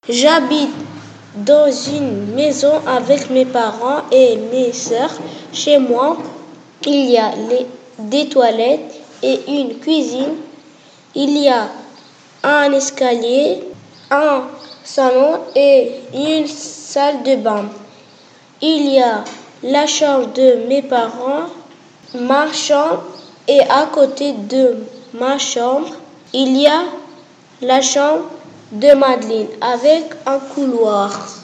J'habite dans une maison avec mes parents et mes sœurs. Chez moi, il y a des toilettes et une cuisine. Il y a un escalier, un salon et une salle de bain. Il y a la chambre de mes parents, ma chambre et à côté de ma chambre, il y a la chambre de Madeleine avec un couloir.